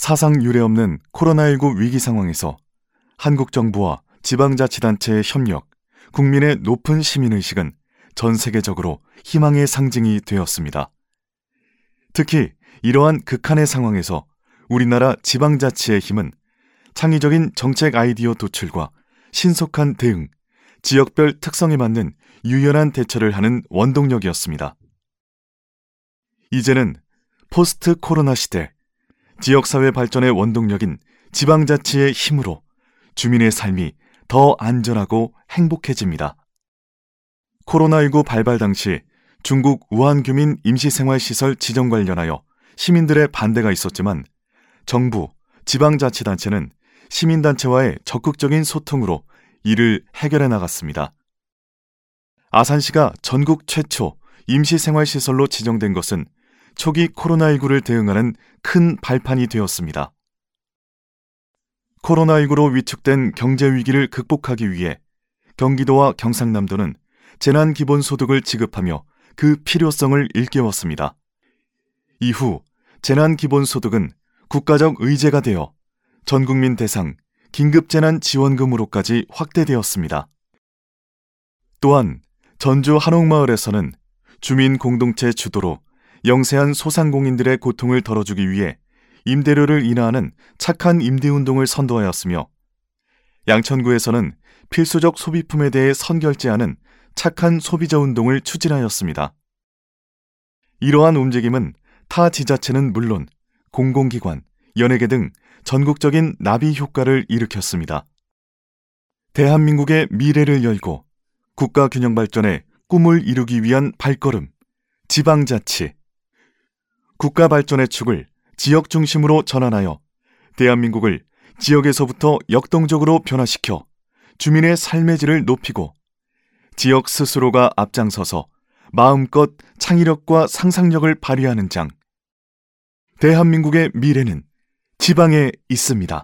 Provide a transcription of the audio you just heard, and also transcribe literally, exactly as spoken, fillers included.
사상 유례없는 코로나십구 위기 상황에서 한국 정부와 지방자치단체의 협력, 국민의 높은 시민의식은 전 세계적으로 희망의 상징이 되었습니다. 특히 이러한 극한의 상황에서 우리나라 지방자치의 힘은 창의적인 정책 아이디어 도출과 신속한 대응, 지역별 특성에 맞는 유연한 대처를 하는 원동력이었습니다. 이제는 포스트 코로나 시대, 지역사회 발전의 원동력인 지방자치의 힘으로 주민의 삶이 더 안전하고 행복해집니다. 코로나십구 발발 당시 중국 우한 규민 임시생활시설 지정 관련하여 시민들의 반대가 있었지만 정부, 지방자치단체는 시민단체와의 적극적인 소통으로 이를 해결해 나갔습니다. 아산시가 전국 최초 임시생활시설로 지정된 것은 초기 코로나십구를 대응하는 큰 발판이 되었습니다. 코로나십구로 위축된 경제위기를 극복하기 위해 경기도와 경상남도는 재난기본소득을 지급하며 그 필요성을 일깨웠습니다. 이후 재난기본소득은 국가적 의제가 되어 전국민 대상 긴급재난지원금으로까지 확대되었습니다. 또한 전주 한옥마을에서는 주민공동체 주도로 영세한 소상공인들의 고통을 덜어주기 위해 임대료를 인하하는 착한 임대운동을 선도하였으며 양천구에서는 필수적 소비품에 대해 선결제하는 착한 소비자 운동을 추진하였습니다. 이러한 움직임은 타 지자체는 물론 공공기관, 연예계 등 전국적인 나비 효과를 일으켰습니다. 대한민국의 미래를 열고 국가 균형 발전의 꿈을 이루기 위한 발걸음, 지방자치. 국가 발전의 축을 지역 중심으로 전환하여 대한민국을 지역에서부터 역동적으로 변화시켜 주민의 삶의 질을 높이고 지역 스스로가 앞장서서 마음껏 창의력과 상상력을 발휘하는 장. 대한민국의 미래는 지방에 있습니다.